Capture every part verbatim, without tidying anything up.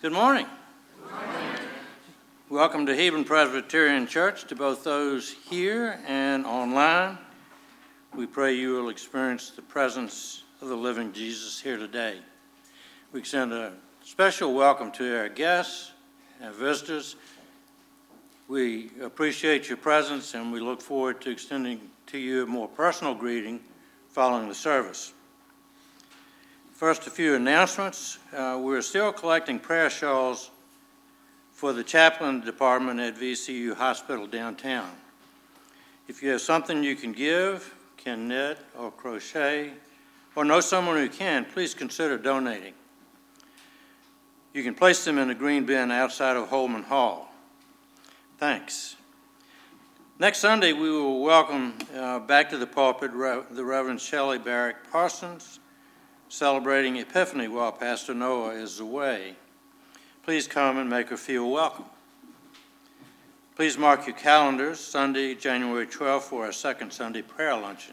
Good morning. Good morning. Welcome to Hebron Presbyterian Church, to both those here and online. We pray you will experience the presence of the living Jesus here today. We extend a special welcome to our guests and visitors. We appreciate your presence, and we look forward to extending to you a more personal greeting following the service. First, a few announcements. Uh, we're still collecting prayer shawls for the chaplain department at V C U Hospital downtown. If you have something you can give, can knit or crochet, or know someone who can, please consider donating. You can place them in a green bin outside of Holman Hall. Thanks. Next Sunday, we will welcome uh, back to the pulpit Re- the Reverend Shelley Barrick Parsons, celebrating Epiphany while Pastor Noah is away. Please come and make her feel welcome. Please mark your calendars, Sunday, January twelfth, for our second Sunday prayer luncheon.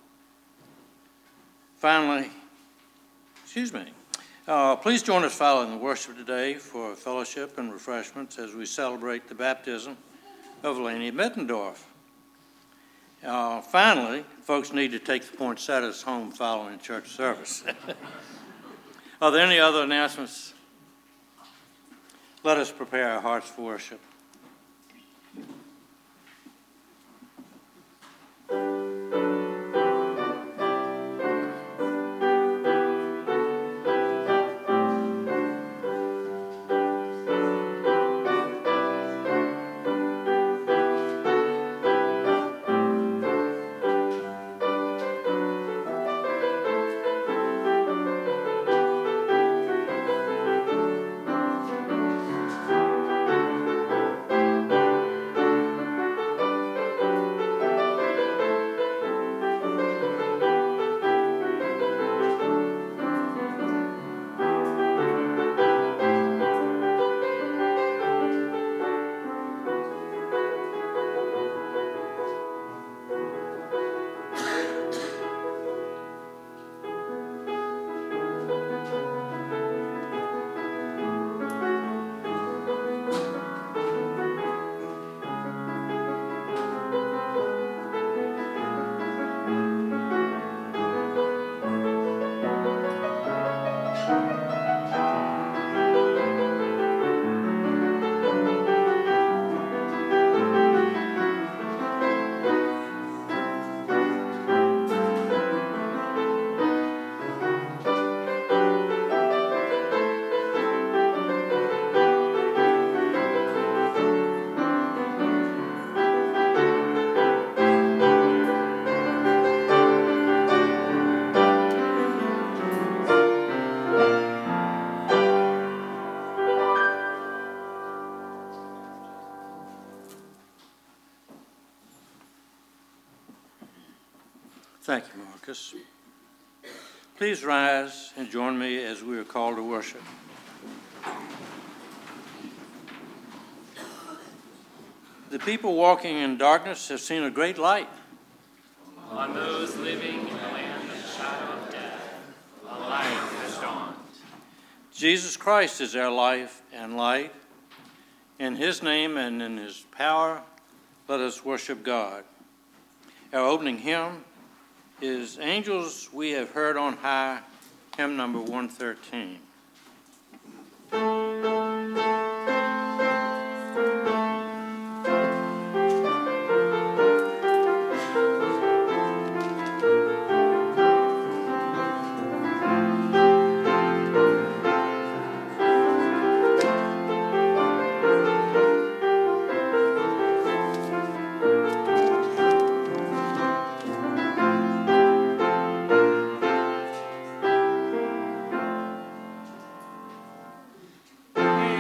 Finally, excuse me, uh, please join us following the worship today for fellowship and refreshments as we celebrate the baptism of Lainey Mittendorf. Uh, finally, folks need to take the poinsettias home following church service. Are there any other announcements? Let us prepare our hearts for worship. Thank you, Marcus. Please rise and join me as we are called to worship. The people walking in darkness have seen a great light. On those living in the land of the shadow of death, a light has dawned. Jesus Christ is our life and light. In his name and in his power, let us worship God. Our opening hymn is Angels We Have Heard on High, hymn number one thirteen. Angels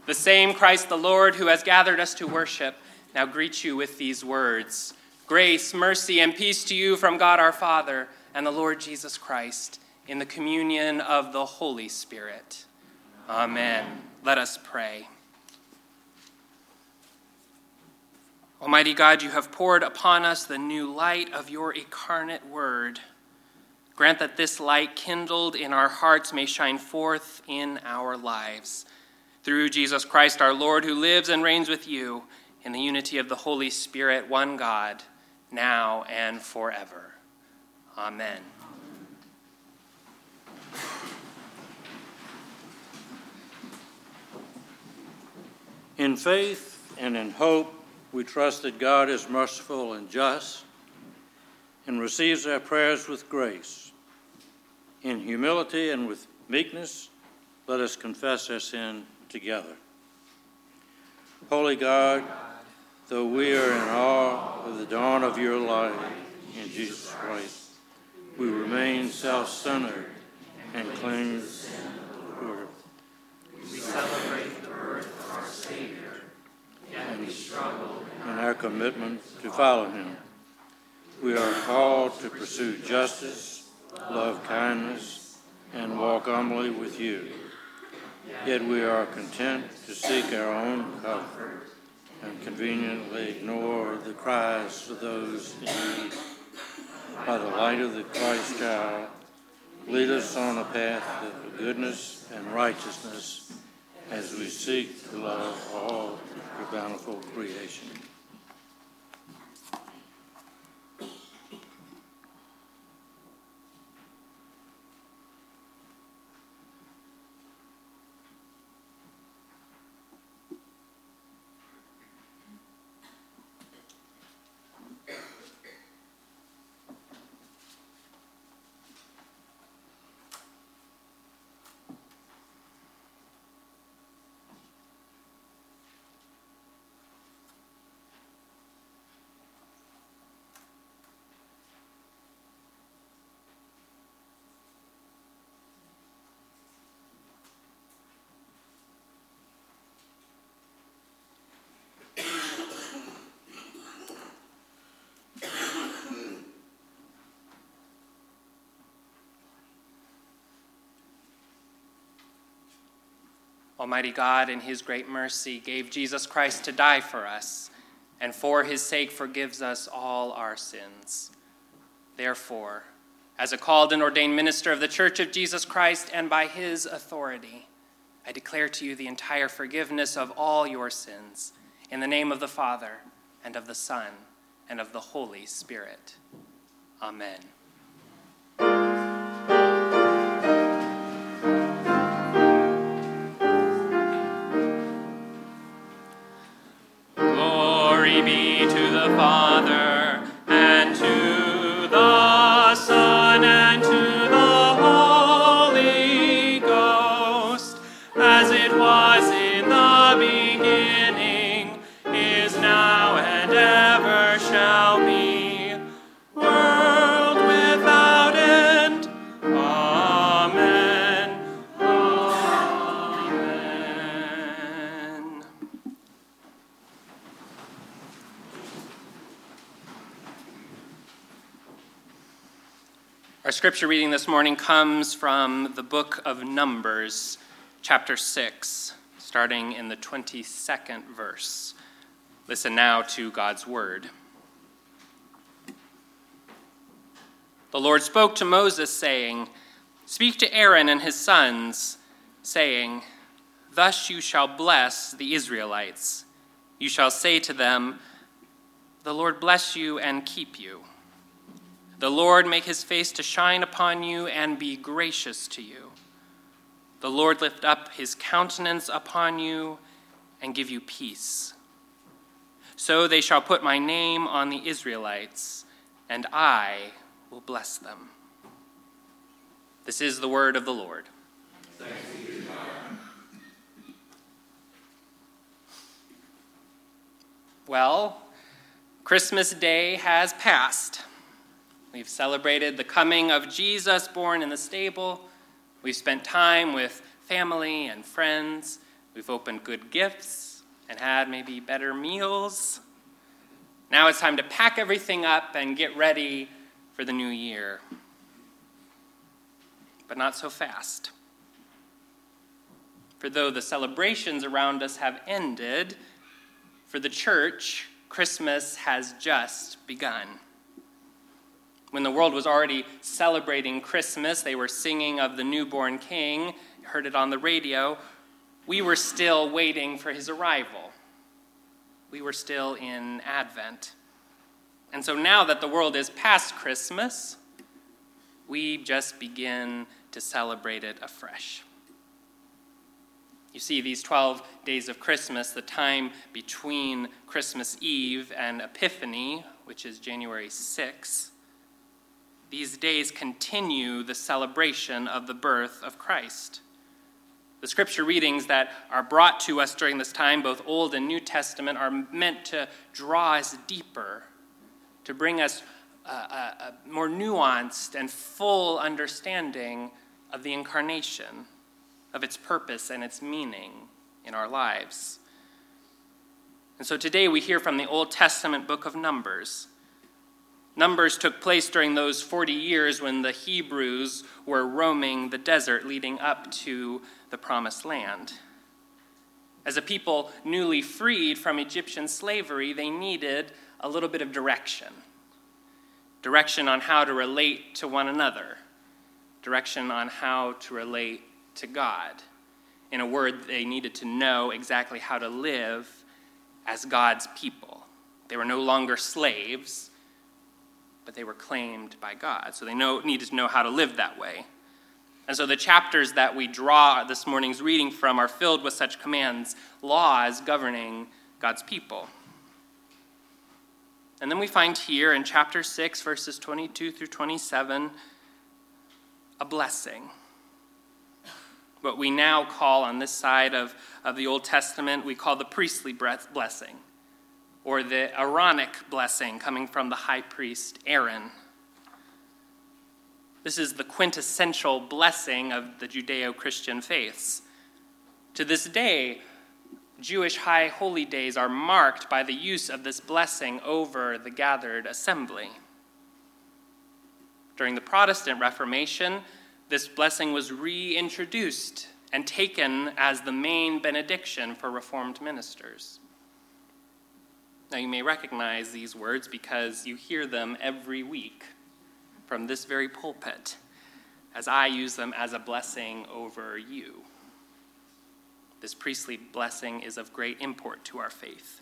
The same Christ the Lord who has gathered us to worship now greets you with these words. Grace, mercy, and peace to you from God our Father and the Lord Jesus Christ in the communion of the Holy Spirit. Amen. Let us pray. Almighty God, you have poured upon us the new light of your incarnate word. Grant that this light kindled in our hearts may shine forth in our lives. Through Jesus Christ our Lord, who lives and reigns with you in the unity of the Holy Spirit, one God, now and forever. Amen. In faith and in hope, we trust that God is merciful and just and receives our prayers with grace. In humility and with meekness, let us confess our sin together. Holy God, though we are in awe of the dawn of your light in Jesus Christ, we remain self-centered and cling to the Word. We celebrate the birth of our Savior, yet we struggle in our commitment to follow him. We are called to pursue justice, love kindness, and walk humbly with you. Yet we are content to seek our own comfort and conveniently ignore the cries of those in need. By the light of the Christ child, lead us on a path of goodness and righteousness as we seek to love all your bountiful creation. Almighty God, in his great mercy, gave Jesus Christ to die for us, and for his sake forgives us all our sins. Therefore, as a called and ordained minister of the Church of Jesus Christ, and by his authority, I declare to you the entire forgiveness of all your sins, in the name of the Father, and of the Son, and of the Holy Spirit. Amen. Glory be to the Father, and to the Son, and to the Holy Ghost, as it was in the beginning, is now, and ever shall be, world without end. Amen. Amen. Our scripture reading this morning comes from the book of Numbers, chapter six, starting in the twenty-second verse. Listen now to God's word. The Lord spoke to Moses, saying, "Speak to Aaron and his sons, saying, Thus you shall bless the Israelites. You shall say to them, The Lord bless you and keep you. The Lord make his face to shine upon you and be gracious to you. The Lord lift up his countenance upon you and give you peace. So they shall put my name on the Israelites, and I will bless them." This is the word of the Lord. Thanks be to God. Well, Christmas Day has passed. We've celebrated the coming of Jesus born in the stable. We've spent time with family and friends. We've We've opened good gifts and had maybe better meals. Now it's time to pack everything up and get ready for the new year. But not so fast. For though the celebrations around us have ended, for the church, Christmas has just begun. When the world was already celebrating Christmas, they were singing of the newborn king, heard it on the radio. We were still waiting for his arrival. We were still in Advent. And so now that the world is past Christmas, we just begin to celebrate it afresh. You see, these twelve days of Christmas, the time between Christmas Eve and Epiphany, which is January sixth, these days continue the celebration of the birth of Christ. The scripture readings that are brought to us during this time, both Old and New Testament, are meant to draw us deeper, to bring us a, a, a more nuanced and full understanding of the incarnation, of its purpose and its meaning in our lives. And so today we hear from the Old Testament book of Numbers. Numbers took place during those forty years when the Hebrews were roaming the desert leading up to the Promised Land. As a people newly freed from Egyptian slavery, they needed a little bit of direction. Direction on how to relate to one another. Direction on how to relate to God. In a word, they needed to know exactly how to live as God's people. They were no longer slaves, but they were claimed by God. So they know, needed to know how to live that way. And so the chapters that we draw this morning's reading from are filled with such commands, laws governing God's people. And then we find here in chapter six, verses twenty-two through twenty-seven, a blessing. What we now call on this side of, of the Old Testament, we call the priestly blessing, or the Aaronic blessing coming from the high priest Aaron. This is the quintessential blessing of the Judeo-Christian faiths. To this day, Jewish high holy days are marked by the use of this blessing over the gathered assembly. During the Protestant Reformation, this blessing was reintroduced and taken as the main benediction for Reformed ministers. Now, you may recognize these words because you hear them every week from this very pulpit, as I use them as a blessing over you. This priestly blessing is of great import to our faith.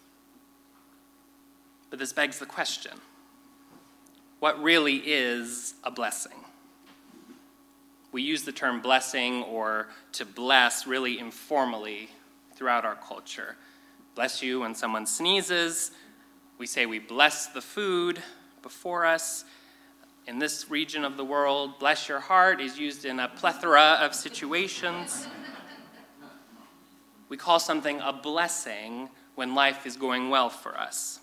But this begs the question, what really is a blessing? We use the term blessing or to bless really informally throughout our culture. Bless you when someone sneezes. We say we bless the food before us. In this region of the world, bless your heart is used in a plethora of situations. We call something a blessing when life is going well for us.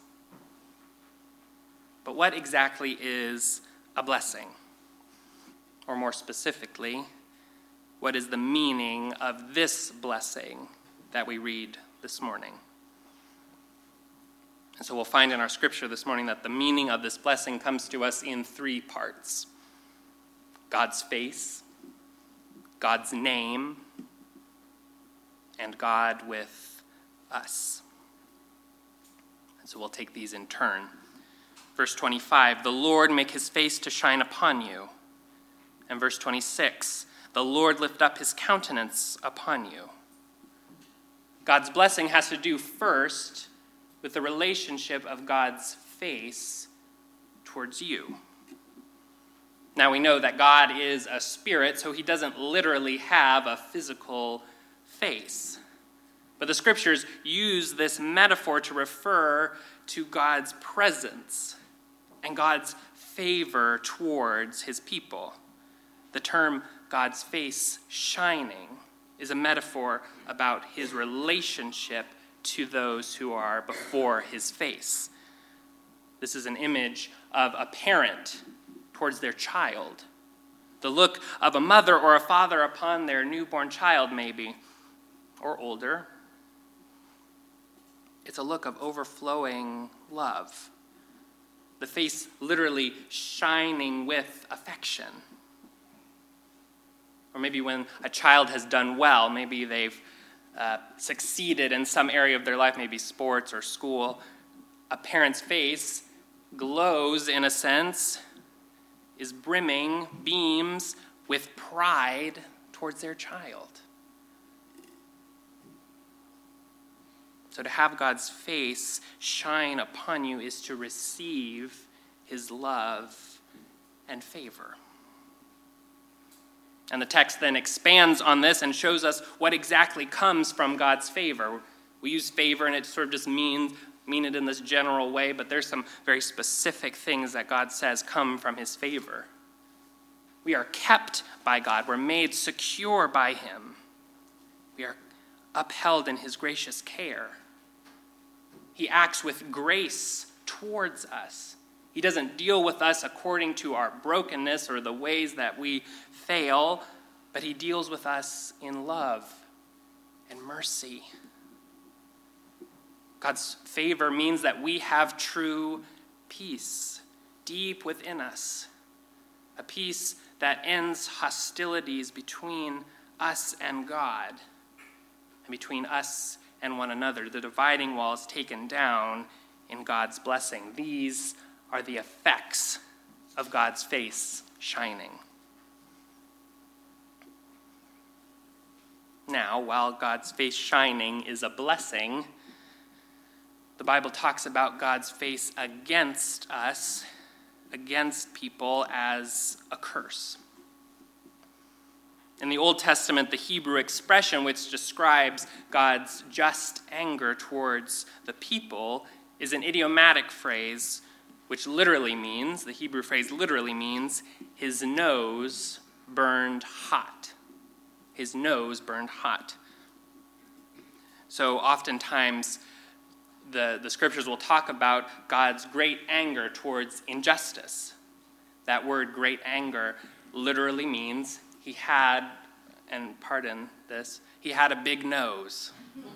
But what exactly is a blessing? Or more specifically, what is the meaning of this blessing that we read this morning? And so we'll find in our scripture this morning that the meaning of this blessing comes to us in three parts. God's face, God's name, and God with us. And so we'll take these in turn. Verse twenty-five, the Lord make his face to shine upon you. And verse twenty-six, the Lord lift up his countenance upon you. God's blessing has to do first with the relationship of God's face towards you. Now we know that God is a spirit, so he doesn't literally have a physical face. But the scriptures use this metaphor to refer to God's presence and God's favor towards his people. The term God's face shining is a metaphor about his relationship to those who are before his face. This is an image of a parent towards their child. The look of a mother or a father upon their newborn child, maybe. or older. It's a look of overflowing love. The face literally shining with affection. Or maybe when a child has done well, maybe they've uh, succeeded in some area of their life, maybe sports or school, a parent's face glows in a sense, is brimming, beams with pride towards their child. So to have God's face shine upon you is to receive his love and favor. And the text then expands on this and shows us what exactly comes from God's favor. We use favor and it sort of just means mean it in this general way, but there's some very specific things that God says come from his favor. We are kept by God. We're made secure by him. We are upheld in his gracious care. He acts with grace towards us. He doesn't deal with us according to our brokenness or the ways that we fail, but he deals with us in love and mercy. God's favor means that we have true peace deep within us, a peace that ends hostilities between us and God and between us and one another. The dividing wall is taken down in God's blessing. These are the effects of God's face shining. Now, while God's face shining is a blessing, the Bible talks about God's face against us, against people, as a curse. In the Old Testament, the Hebrew expression which describes God's just anger towards the people is an idiomatic phrase which literally means, the Hebrew phrase literally means, his nose burned hot. His nose burned hot. So oftentimes, the, the scriptures will talk about God's great anger towards injustice. That word, great anger, literally means he had, and pardon this, he had a big nose.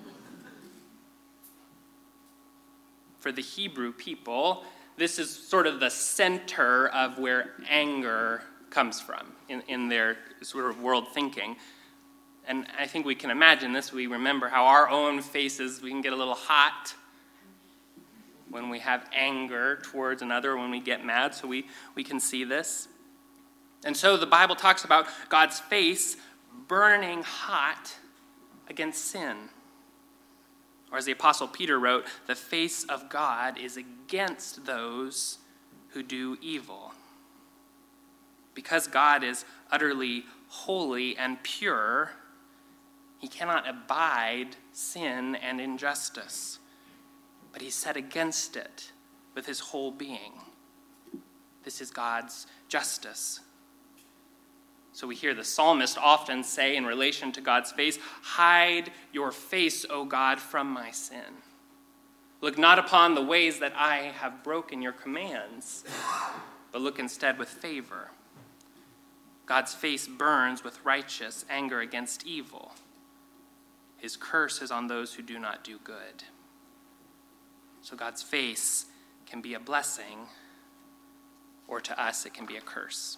For the Hebrew people, this is sort of the center of where anger comes from in, in their sort of world thinking. And I think we can imagine this. We remember how our own faces, we can get a little hot when we have anger towards another, when we get mad, so we, we can see this. And so the Bible talks about God's face burning hot against sin. Or as the Apostle Peter wrote, the face of God is against those who do evil. Because God is utterly holy and pure, he cannot abide sin and injustice. But he's set against it with his whole being. This is God's justice. So we hear the psalmist often say in relation to God's face, "Hide your face, O God, from my sin. Look not upon the ways that I have broken your commands, but look instead with favor." God's face burns with righteous anger against evil. His curse is on those who do not do good. So God's face can be a blessing, or to us it can be a curse.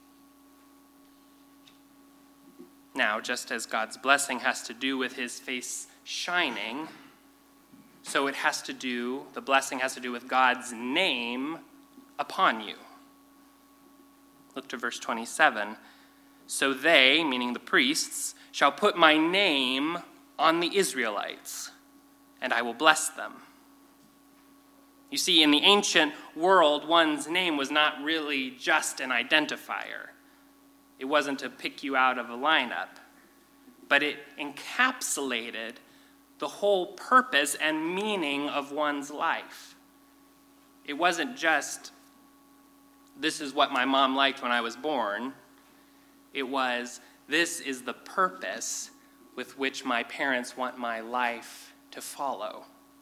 Now, just as God's blessing has to do with his face shining, so it has to do, the blessing has to do with God's name upon you. Look to verse twenty-seven. So they, meaning the priests, shall put my name on the Israelites, and I will bless them. You see, in the ancient world, one's name was not really just an identifier. It wasn't to pick you out of a lineup, but it encapsulated the whole purpose and meaning of one's life. It wasn't just, this is what my mom liked when I was born. It was, this is the purpose with which my parents want my life to follow.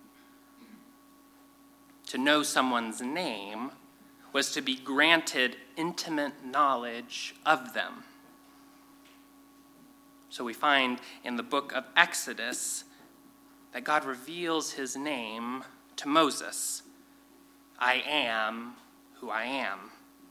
To know someone's name was to be granted intimate knowledge of them. So we find in the book of Exodus that God reveals his name to Moses. I am who I am.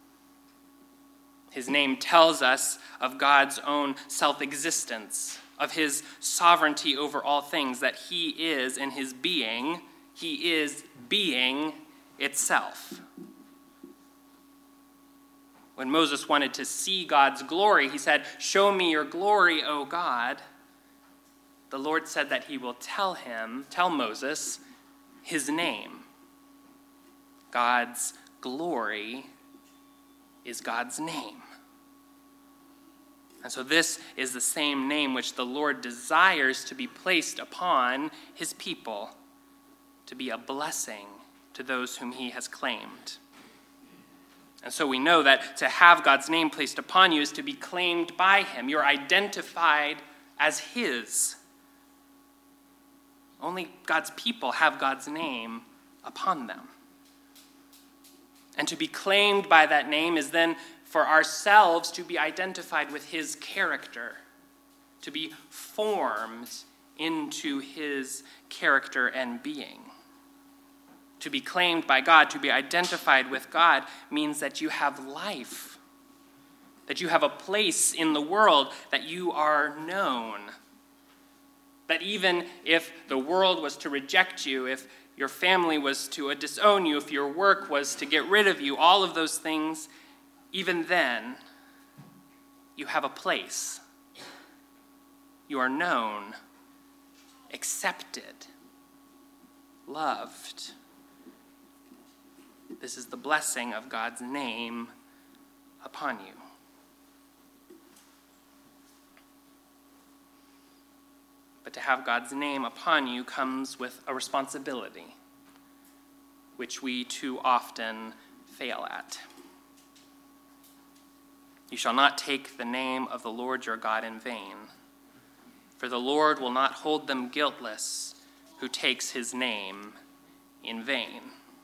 His name tells us of God's own self-existence, of his sovereignty over all things, that he is in his being, he is being itself. When Moses wanted to see God's glory, he said, "Show me your glory, O God." The Lord said that he will tell him, tell Moses, his name. God's glory is God's name. And so this is the same name which the Lord desires to be placed upon his people, to be a blessing to those whom he has claimed. And so we know that to have God's name placed upon you is to be claimed by him. You're identified as his. Only God's people have God's name upon them. And to be claimed by that name is then for ourselves to be identified with his character, to be formed into his character and being. To be claimed by God, to be identified with God, means that you have life, that you have a place in the world, that you are known. That even if the world was to reject you, if your family was to disown you, if your work was to get rid of you, all of those things, even then, you have a place. You are known, accepted, loved. This is the blessing of God's name upon you. But to have God's name upon you comes with a responsibility, which we too often fail at. You shall not take the name of the Lord your God in vain, for the Lord will not hold them guiltless who takes his name in vain.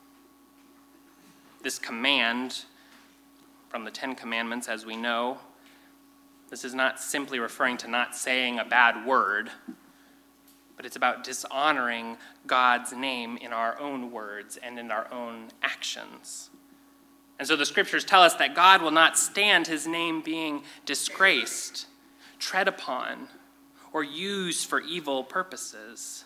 This command from the Ten Commandments, as we know, this is not simply referring to not saying a bad word, but it's about dishonoring God's name in our own words and in our own actions. And so the scriptures tell us that God will not stand his name being disgraced, tread upon, or used for evil purposes.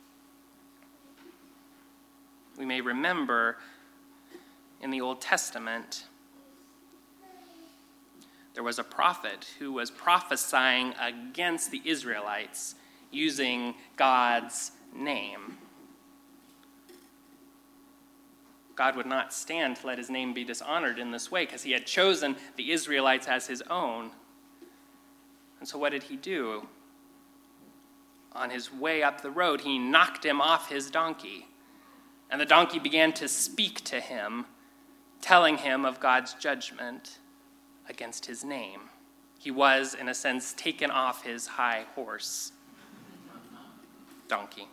We may remember in the Old Testament, there was a prophet who was prophesying against the Israelites using God's name. God would not stand to let his name be dishonored in this way because he had chosen the Israelites as his own. And so what did he do? On his way up the road, he knocked him off his donkey. And the donkey began to speak to him, telling him of God's judgment against his name. He was, in a sense, taken off his high horse. Donkey.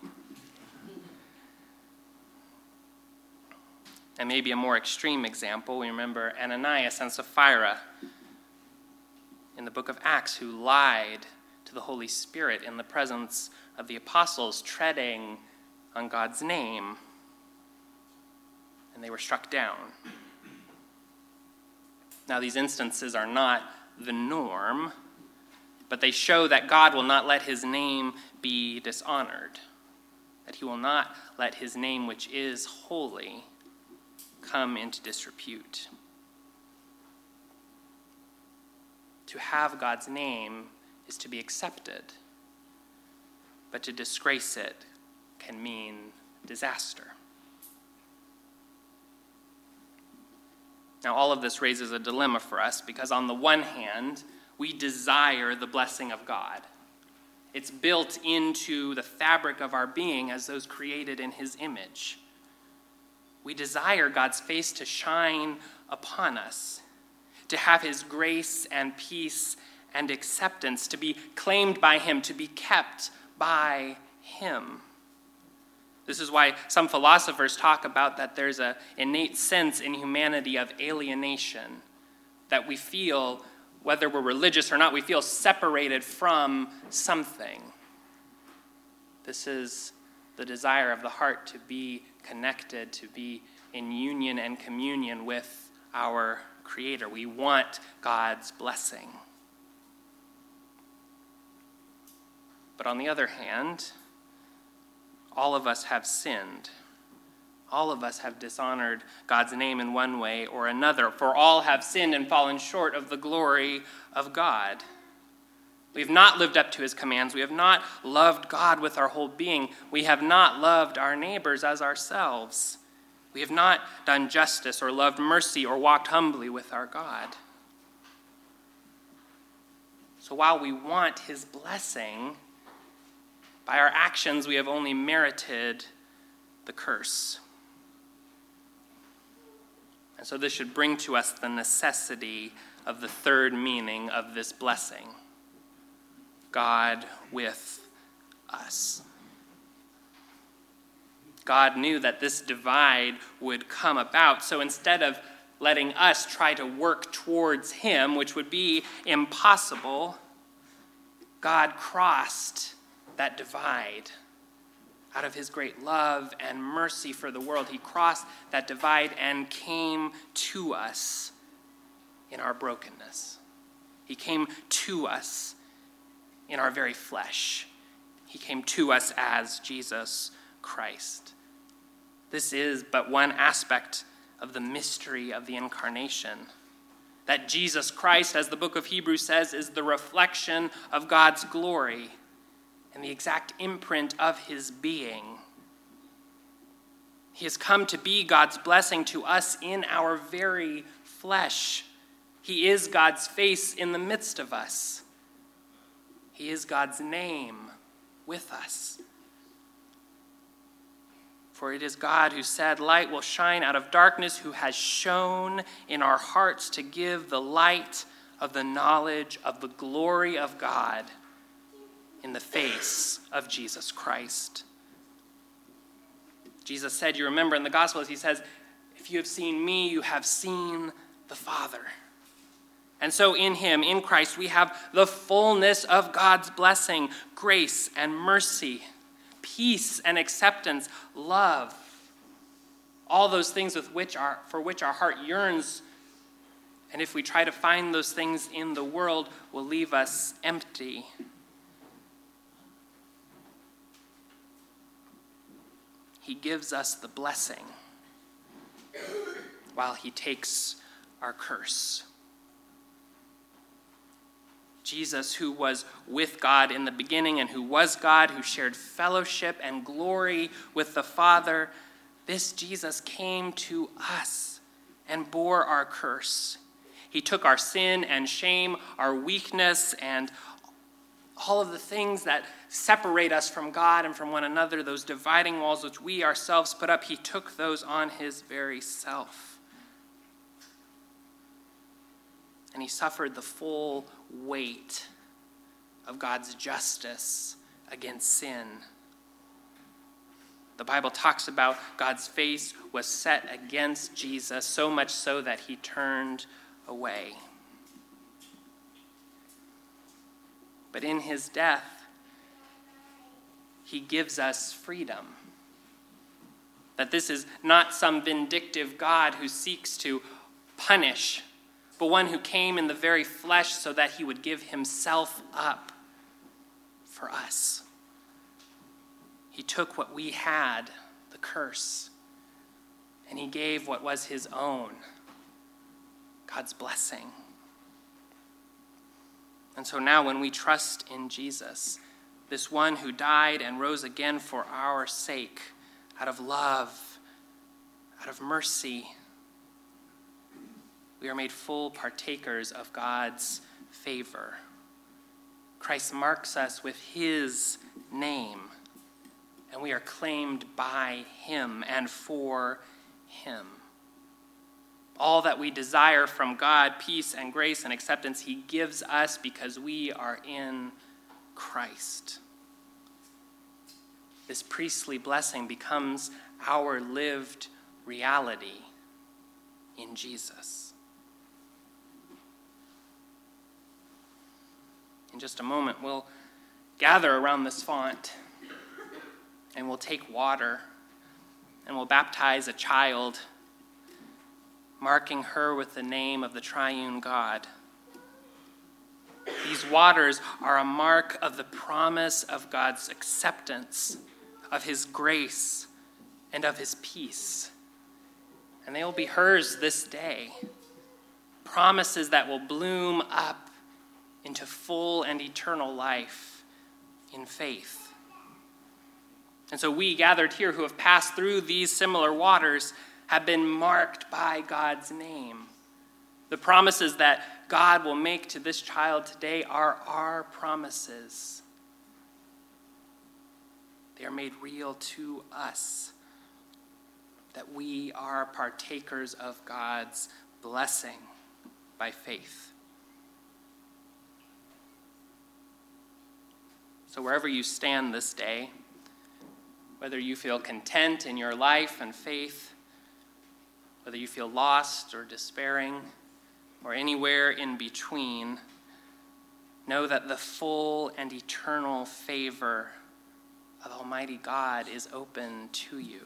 And maybe a more extreme example, we remember Ananias and Sapphira in the book of Acts, who lied to the Holy Spirit in the presence of the apostles, treading on God's name, and they were struck down. Now, these instances are not the norm, but they show that God will not let his name be dishonored, that he will not let his name, which is holy, come into disrepute. To have God's name is to be accepted, but to disgrace it can mean disaster. Now, all of this raises a dilemma for us because on the one hand, we desire the blessing of God. It's built into the fabric of our being as those created in his image. We desire God's face to shine upon us, to have his grace and peace and acceptance, to be claimed by him, to be kept by him. This is why some philosophers talk about that there's an innate sense in humanity of alienation, that we feel whether we're religious or not, we feel separated from something. This is the desire of the heart to be connected, to be in union and communion with our Creator. We want God's blessing. But on the other hand, all of us have sinned. All of us have dishonored God's name in one way or another, for all have sinned and fallen short of the glory of God. We have not lived up to his commands. We have not loved God with our whole being. We have not loved our neighbors as ourselves. We have not done justice or loved mercy or walked humbly with our God. So while we want his blessing, by our actions we have only merited the curse. And so this should bring to us the necessity of the third meaning of this blessing: God with us. God knew that this divide would come about, so instead of letting us try to work towards him, which would be impossible, God crossed that divide. Out of his great love and mercy for the world, he crossed that divide and came to us in our brokenness. He came to us in our very flesh. He came to us as Jesus Christ. This is but one aspect of the mystery of the incarnation. That Jesus Christ, as the book of Hebrews says, is the reflection of God's glory and the exact imprint of his being. He has come to be God's blessing to us in our very flesh. He is God's face in the midst of us. He is God's name with us. For it is God who said, "Light will shine out of darkness," who has shone in our hearts to give the light of the knowledge of the glory of God in the face of Jesus Christ. Jesus said, you remember in the Gospels, he says, "If you have seen me, you have seen the Father." And so in him, in Christ, we have the fullness of God's blessing, grace and mercy, peace and acceptance, love, all those things with which our, for which our heart yearns. And if we try to find those things in the world, will leave us empty. He gives us the blessing while he takes our curse. Jesus, who was with God in the beginning and who was God, who shared fellowship and glory with the Father, this Jesus came to us and bore our curse. He took our sin and shame, our weakness, and all of the things that separate us from God and from one another, those dividing walls which we ourselves put up, he took those on his very self. And he suffered the full weight of God's justice against sin. The Bible talks about God's face was set against Jesus, so much so that he turned away. But in his death, he gives us freedom. That this is not some vindictive God who seeks to punish, but one who came in the very flesh so that he would give himself up for us. He took what we had, the curse, and he gave what was his own, God's blessing. And so now when we trust in Jesus, this one who died and rose again for our sake, out of love, out of mercy, we are made full partakers of God's favor. Christ marks us with his name, and we are claimed by him and for him. All that we desire from God, peace and grace and acceptance, he gives us because we are in Christ. This priestly blessing becomes our lived reality in Jesus. In just a moment, we'll gather around this font and we'll take water and we'll baptize a child, marking her with the name of the triune God. These waters are a mark of the promise of God's acceptance, of his grace, and of his peace. And they will be hers this day. Promises that will bloom up into full and eternal life in faith. And so we gathered here who have passed through these similar waters have been marked by God's name. The promises that God will make to this child today are our promises. They are made real to us, that we are partakers of God's blessing by faith. So wherever you stand this day, whether you feel content in your life and faith, whether you feel lost or despairing, or anywhere in between, know that the full and eternal favor of Almighty God is open to you.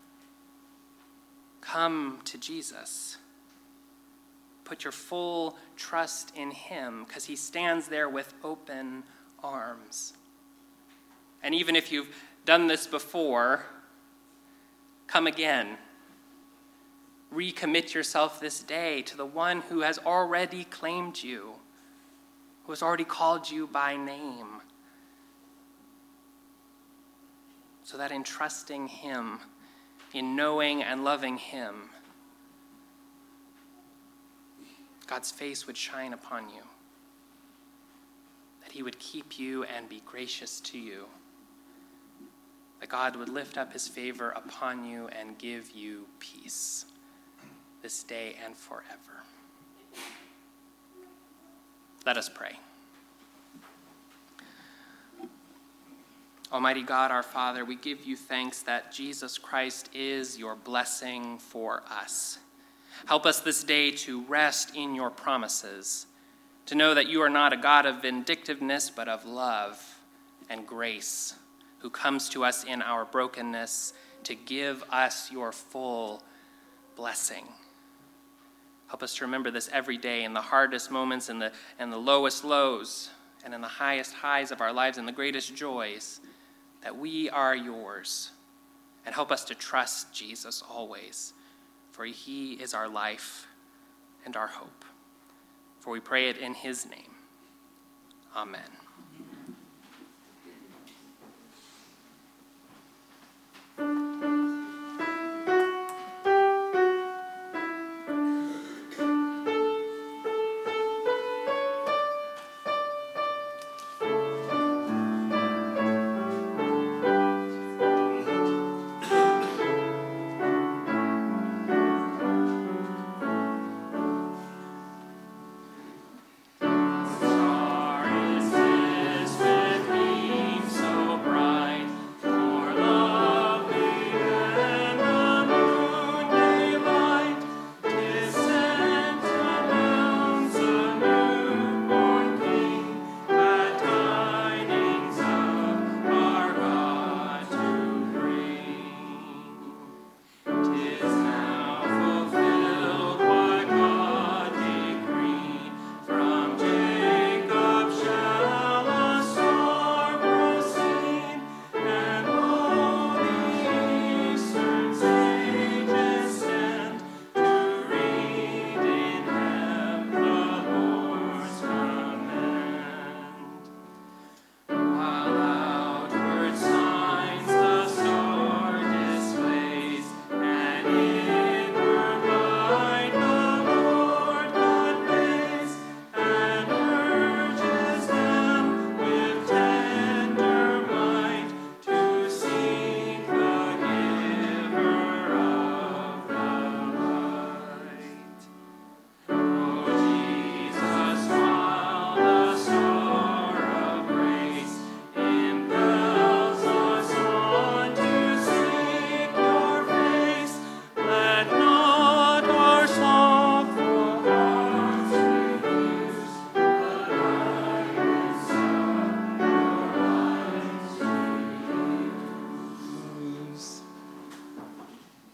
Come to Jesus. Put your full trust in him, because he stands there with open arms. And even if you've done this before, come again. Recommit yourself this day to the one who has already claimed you, who has already called you by name, so that in trusting him, in knowing and loving him, God's face would shine upon you, that he would keep you and be gracious to you, that God would lift up his favor upon you and give you peace this day and forever. Let us pray. Almighty God, our Father, we give you thanks that Jesus Christ is your blessing for us. Help us this day to rest in your promises, to know that you are not a God of vindictiveness, but of love and grace, who comes to us in our brokenness to give us your full blessing. Help us to remember this every day in the hardest moments and the, and the lowest lows and in the highest highs of our lives and the greatest joys, that we are yours. And help us to trust Jesus always, for he is our life and our hope. For we pray it in his name. Amen. Star is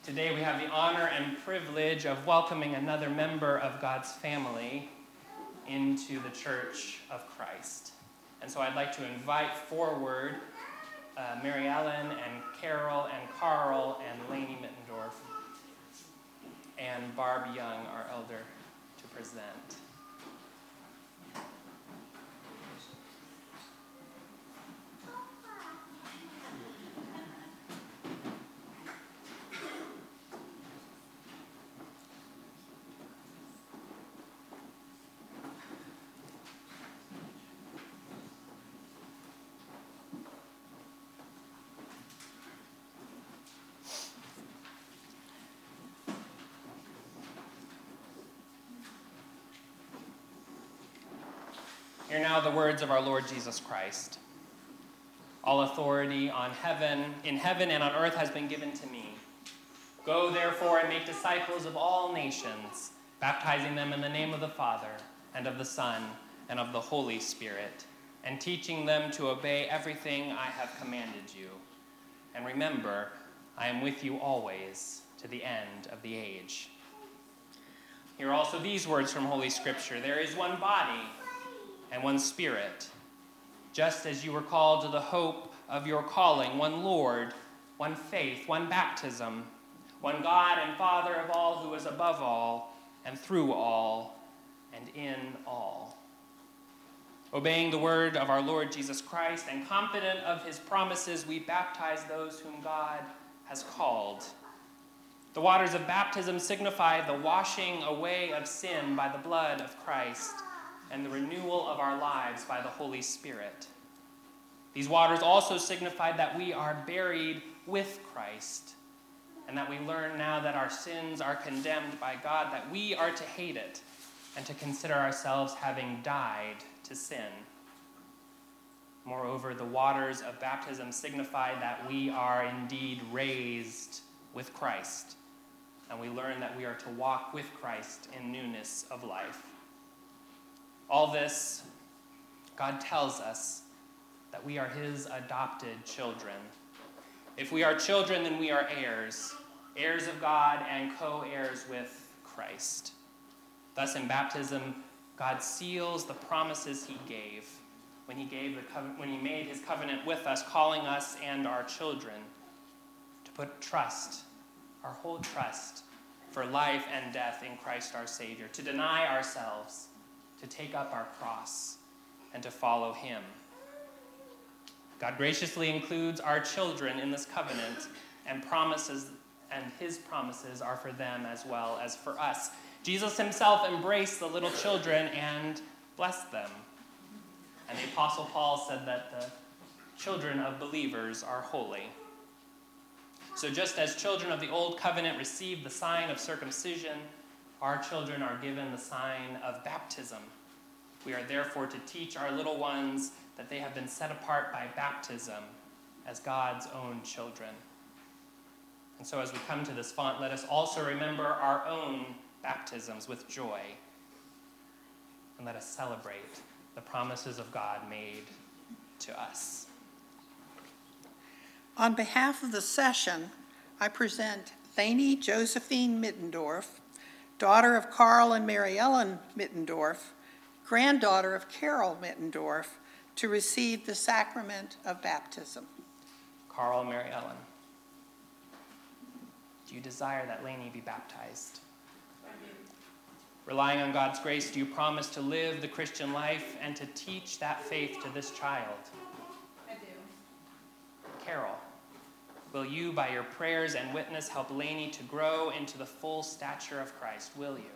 Today we have the honor and privilege of welcoming another member of God's family into the Church of Christ. And so I'd like to invite forward uh, Mary Ellen and Carol and Carl and Lainey Mittendorf and Barb Young, our elder, to present. Hear now the words of our Lord Jesus Christ. All authority on heaven, in heaven and on earth has been given to me. Go therefore and make disciples of all nations, baptizing them in the name of the Father, and of the Son, and of the Holy Spirit, and teaching them to obey everything I have commanded you. And remember, I am with you always, to the end of the age. Hear also these words from Holy Scripture. There is one body and one Spirit, just as you were called to the hope of your calling, one Lord, one faith, one baptism, one God and Father of all, who is above all, and through all, and in all. Obeying the word of our Lord Jesus Christ and confident of his promises, we baptize those whom God has called. The waters of baptism signify the washing away of sin by the blood of Christ, and the renewal of our lives by the Holy Spirit. These waters also signify that we are buried with Christ, and that we learn now that our sins are condemned by God, that we are to hate it, and to consider ourselves having died to sin. Moreover, the waters of baptism signify that we are indeed raised with Christ, and we learn that we are to walk with Christ in newness of life. All this, God tells us that we are his adopted children. If we are children, then we are heirs, heirs of God and co-heirs with Christ. Thus, in baptism, God seals the promises he gave when he gave the covenant, when he made his covenant with us, calling us and our children to put trust, our whole trust, for life and death in Christ our Savior, to deny ourselves, to take up our cross, and to follow him. God graciously includes our children in this covenant, and promises, and his promises are for them as well as for us. Jesus himself embraced the little children and blessed them. And the Apostle Paul said that the children of believers are holy. So just as children of the old covenant received the sign of circumcision, our children are given the sign of baptism. We are therefore to teach our little ones that they have been set apart by baptism as God's own children. And so as we come to this font, let us also remember our own baptisms with joy. And let us celebrate the promises of God made to us. On behalf of the session, I present Lainey Josephine Mittendorf, daughter of Carl and Mary Ellen Mittendorf, granddaughter of Carol Mittendorf, to receive the sacrament of baptism. Carl, Mary Ellen, do you desire that Lainey be baptized? I do. Relying on God's grace, do you promise to live the Christian life and to teach that faith to this child? I do. Carol, will you, by your prayers and witness, help Lainey to grow into the full stature of Christ? Will you?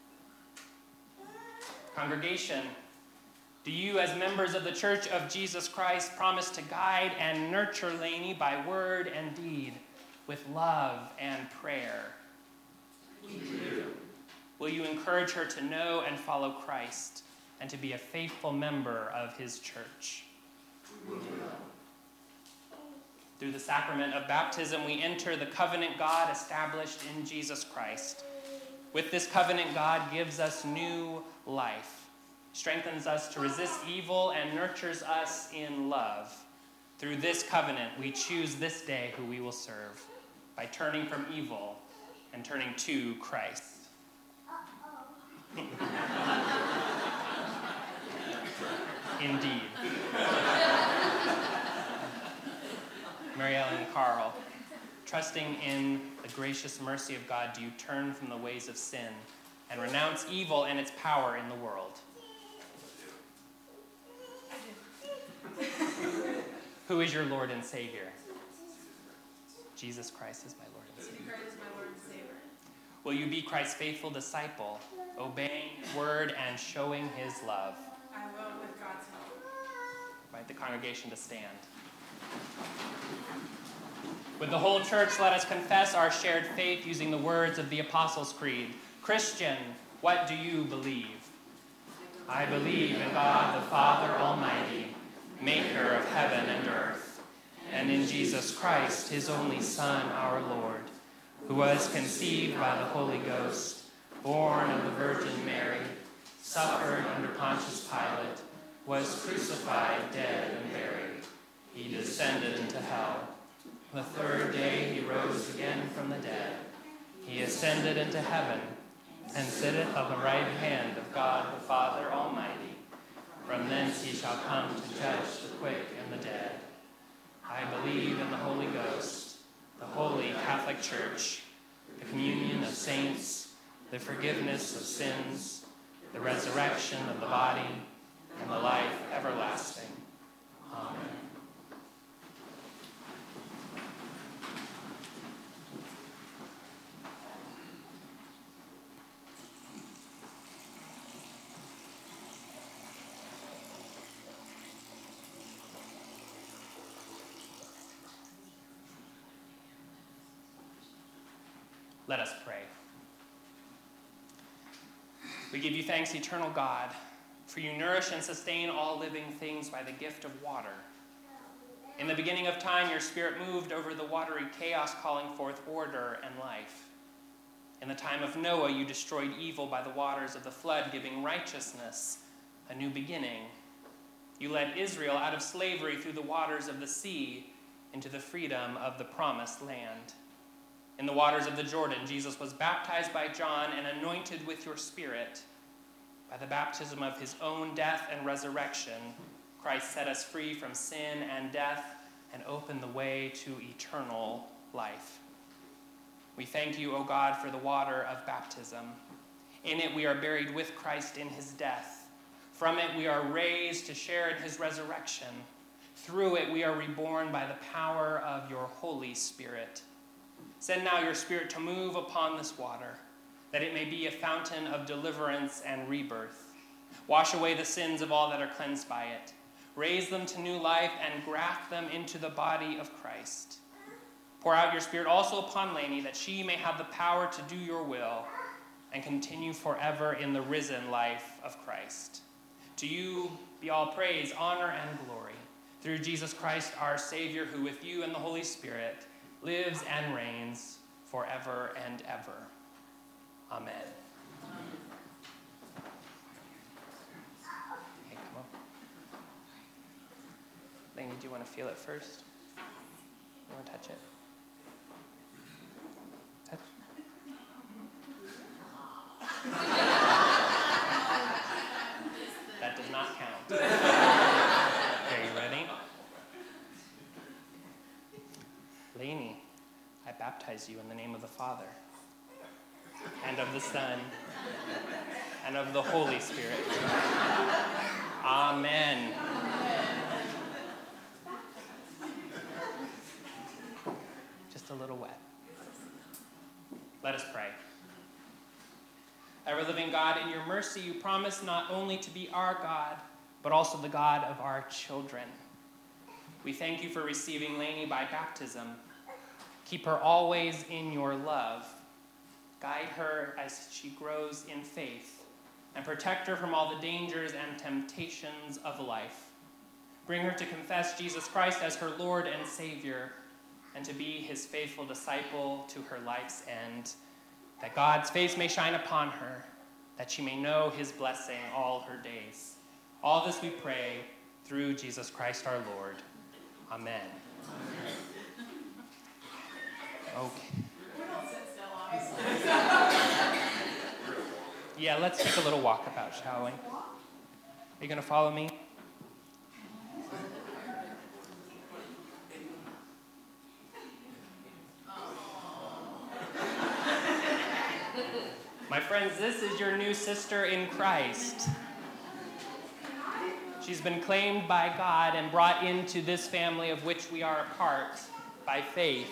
Congregation, do you, as members of the Church of Jesus Christ, promise to guide and nurture Lainey by word and deed, with love and prayer? We do. Will you encourage her to know and follow Christ and to be a faithful member of his church? We do. Through the sacrament of baptism, we enter the covenant God established in Jesus Christ. With this covenant, God gives us new life, strengthens us to resist evil, and nurtures us in love. Through this covenant, we choose this day who we will serve. by turning from evil and turning to Christ. Indeed. Mary Ellen and Carl, trusting in the gracious mercy of God, do you turn from the ways of sin and renounce evil and its power in the world? Who is your Lord and Savior? Jesus Christ is my Lord and Savior. Jesus Christ is my Lord and Savior. Will you be Christ's faithful disciple, obeying his word and showing his love? I will with God's help. Invite the congregation to stand. With the whole church, let us confess our shared faith using the words of the Apostles' Creed. Christian, what do you believe? I believe in God the Father Almighty, maker of heaven and earth, and in Jesus Christ, his only Son, our Lord, who was conceived by the Holy Ghost, born of the Virgin Mary, suffered under Pontius Pilate, was crucified, dead, and buried. He descended into hell. The third day he rose again from the dead. He ascended into heaven and sitteth on the right hand of God the Father Almighty. From thence he shall come to judge the quick and the dead. I believe in the Holy Ghost, the holy Catholic Church, the communion of saints, the forgiveness of sins, the resurrection of the body, and the life everlasting. Amen. Let us pray. We give you thanks, eternal God, for you nourish and sustain all living things by the gift of water. In the beginning of time, your Spirit moved over the watery chaos, calling forth order and life. In the time of Noah, you destroyed evil by the waters of the flood, giving righteousness a new beginning. You led Israel out of slavery through the waters of the sea into the freedom of the promised land. In the waters of the Jordan, Jesus was baptized by John and anointed with your Spirit. By the baptism of his own death and resurrection, Christ set us free from sin and death and opened the way to eternal life. We thank you, O God, for the water of baptism. In it we are buried with Christ in his death. From it we are raised to share in his resurrection. Through it we are reborn by the power of your Holy Spirit. Send now your Spirit to move upon this water, that it may be a fountain of deliverance and rebirth. Wash away the sins of all that are cleansed by it. Raise them to new life and graft them into the body of Christ. Pour out your Spirit also upon Lainey, that she may have the power to do your will and continue forever in the risen life of Christ. To you be all praise, honor, and glory, through Jesus Christ our Savior, who with you and the Holy Spirit lives and reigns forever and ever. Amen. Okay, come on. Lainey, do you want to feel it first? You want to touch it? Touch. That does not count. Okay, you ready? Lainey, I baptize you in the name of the Father, and of the Son, and of the Holy Spirit. Amen. Just a little wet. Let us pray. Ever-living God, in your mercy, you promise not only to be our God, but also the God of our children. We thank you for receiving Lainey by baptism. Keep her always in your love. Guide her as she grows in faith, and protect her from all the dangers and temptations of life. Bring her to confess Jesus Christ as her Lord and Savior, and to be his faithful disciple to her life's end, that God's face may shine upon her, that she may know his blessing all her days. All this we pray through Jesus Christ our Lord. Amen. Amen. Okay. Yeah, let's take a little walkabout, shall we? Are you going to follow me? My friends, this is your new sister in Christ. She's been claimed by God and brought into this family of which we are a part by faith.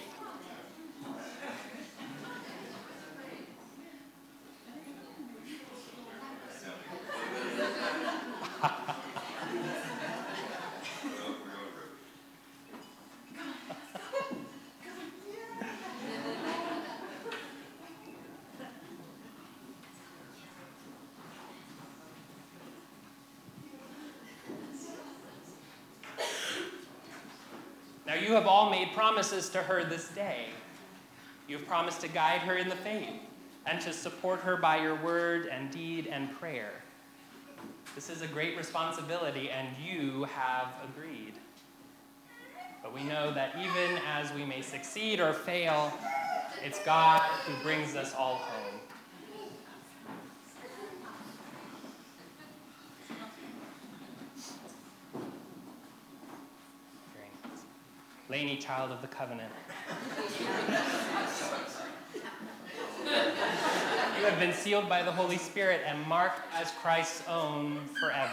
Now, you have all made promises to her this day. You have promised to guide her in the faith and to support her by your word and deed and prayer. This is a great responsibility, and you have agreed. But we know that even as we may succeed or fail, it's God who brings us all home. Lainey, child of the covenant. You have been sealed by the Holy Spirit and marked as Christ's own forever.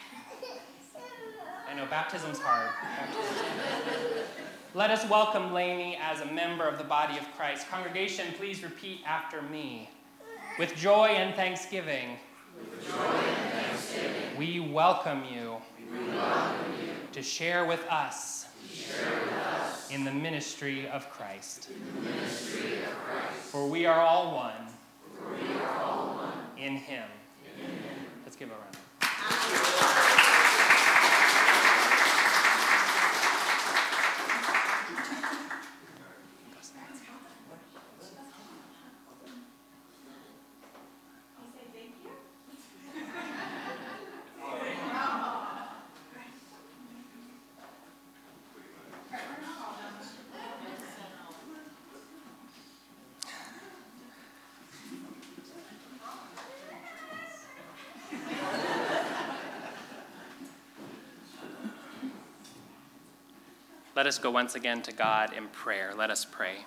I know, baptism's hard. Baptism's hard. Let us welcome Lainey as a member of the body of Christ. Congregation, please repeat after me. With joy and thanksgiving, With joy and thanksgiving we welcome you, we welcome you to share with us in the ministry of Christ. In the ministry of Christ. For we are all one. For we are all one. In him. In him. Let's give a round. Let us go once again to God in prayer. Let us pray.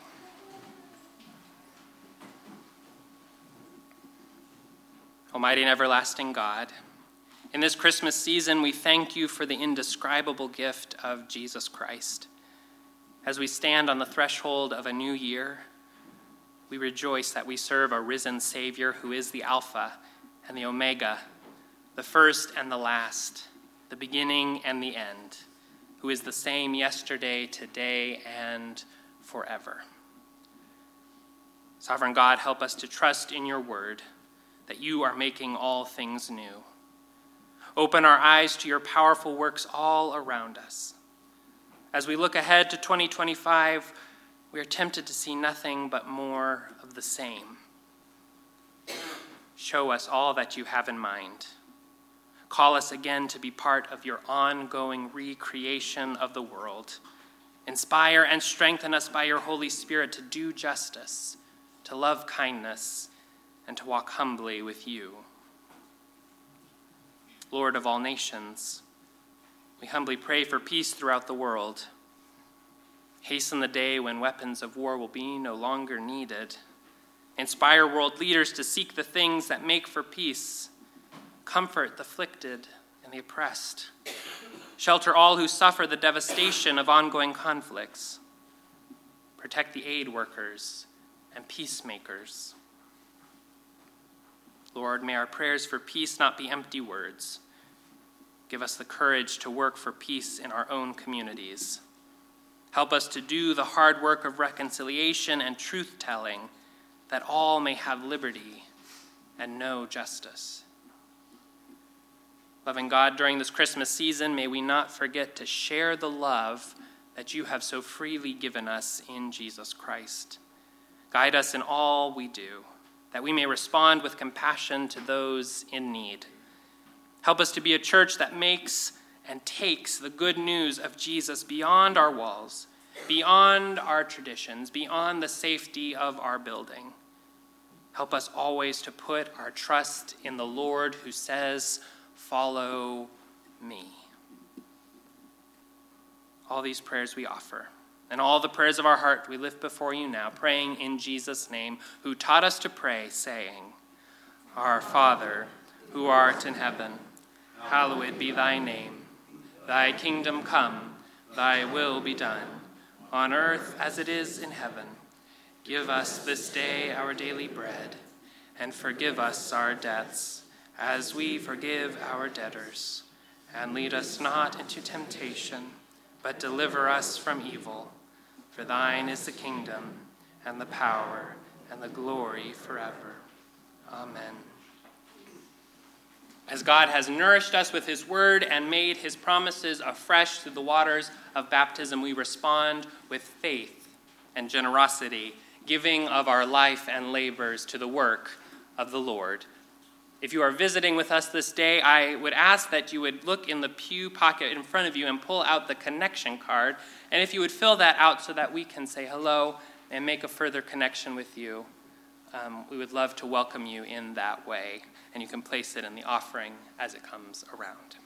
Almighty and everlasting God, in this Christmas season, we thank you for the indescribable gift of Jesus Christ. As we stand on the threshold of a new year, we rejoice that we serve a risen Savior who is the Alpha and the Omega, the first and the last, the beginning and the end, who is the same yesterday, today, and forever. Sovereign God, help us to trust in your word that you are making all things new. Open our eyes to your powerful works all around us. As we look ahead to twenty twenty-five, we are tempted to see nothing but more of the same. Show us all that you have in mind. Call us again to be part of your ongoing recreation of the world. Inspire and strengthen us by your Holy Spirit to do justice, to love kindness, and to walk humbly with you. Lord of all nations, we humbly pray for peace throughout the world. Hasten the day when weapons of war will be no longer needed. Inspire world leaders to seek the things that make for peace. Comfort the afflicted and the oppressed. Shelter all who suffer the devastation of ongoing conflicts. Protect the aid workers and peacemakers. Lord, may our prayers for peace not be empty words. Give us the courage to work for peace in our own communities. Help us to do the hard work of reconciliation and truth-telling, that all may have liberty and know justice. Loving God, during this Christmas season, may we not forget to share the love that you have so freely given us in Jesus Christ. Guide us in all we do, that we may respond with compassion to those in need. Help us to be a church that makes and takes the good news of Jesus beyond our walls, beyond our traditions, beyond the safety of our building. Help us always to put our trust in the Lord who says, "Follow me." All these prayers we offer, and all the prayers of our heart we lift before you now, praying in Jesus' name, who taught us to pray, saying, "Our Father, who art in heaven, hallowed be thy name. Thy kingdom come, thy will be done, on earth as it is in heaven. Give us this day our daily bread, and forgive us our debts, as we forgive our debtors. And lead us not into temptation, but deliver us from evil. For thine is the kingdom, and the power, and the glory forever. Amen. As God has nourished us with his word and made his promises afresh through the waters of baptism, we respond with faith and generosity, giving of our life and labors to the work of the Lord. If you are visiting with us this day, I would ask that you would look in the pew pocket in front of you and pull out the connection card, and if you would fill that out so that we can say hello and make a further connection with you. Um, we would love to welcome you in that way, and you can place it in the offering as it comes around.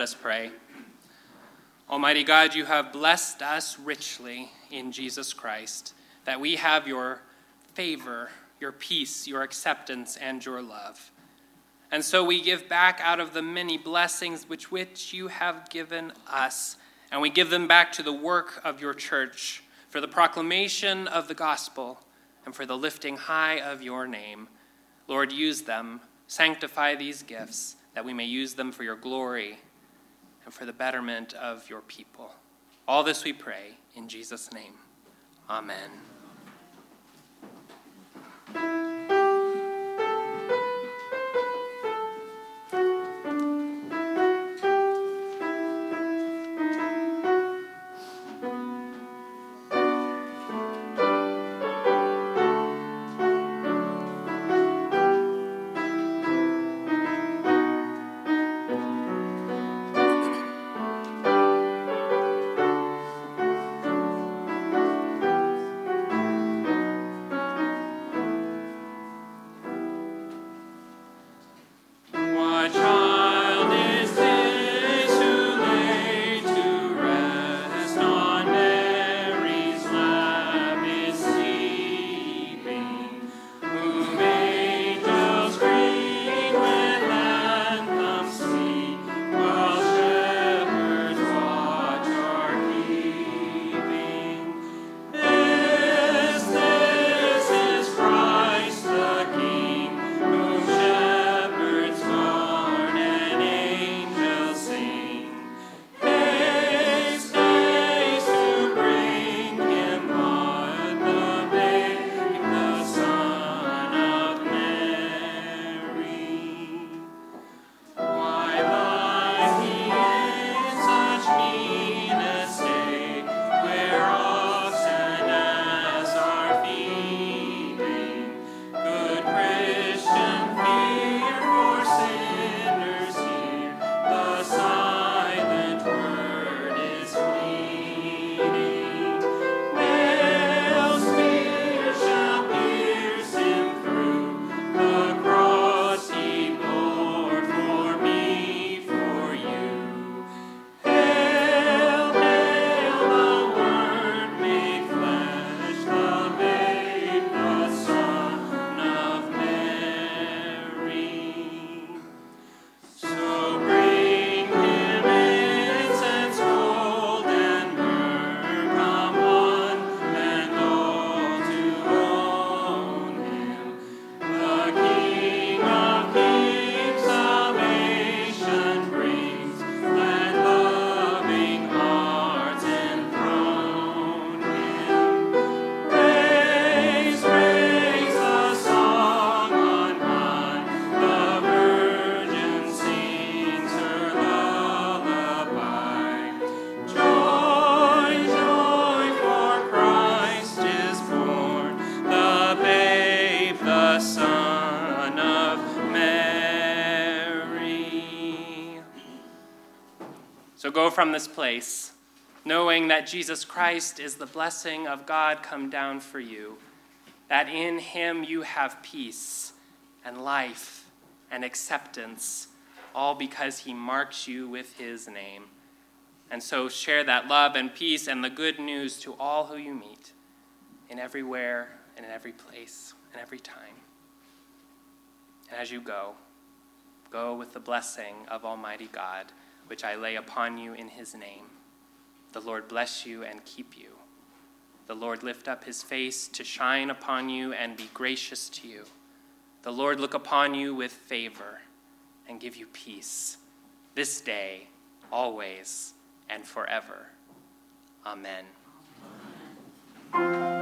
us pray. Almighty God, you have blessed us richly in Jesus Christ, that we have your favor, your peace, your acceptance, and your love. And so we give back out of the many blessings which which you have given us, and we give them back to the work of your church, for the proclamation of the gospel, and for the lifting high of your name. Lord, use them, sanctify these gifts, that we may use them for your glory and for the betterment of your people. All this we pray in Jesus' name. Amen. So go from this place, knowing that Jesus Christ is the blessing of God come down for you, that in him you have peace and life and acceptance, all because he marks you with his name. And so share that love and peace and the good news to all who you meet, in everywhere and in every place and every time. And as you go, go with the blessing of Almighty God, which I lay upon you in his name. The Lord bless you and keep you. The Lord lift up his face to shine upon you and be gracious to you. The Lord look upon you with favor and give you peace, this day, always, and forever. Amen. Amen.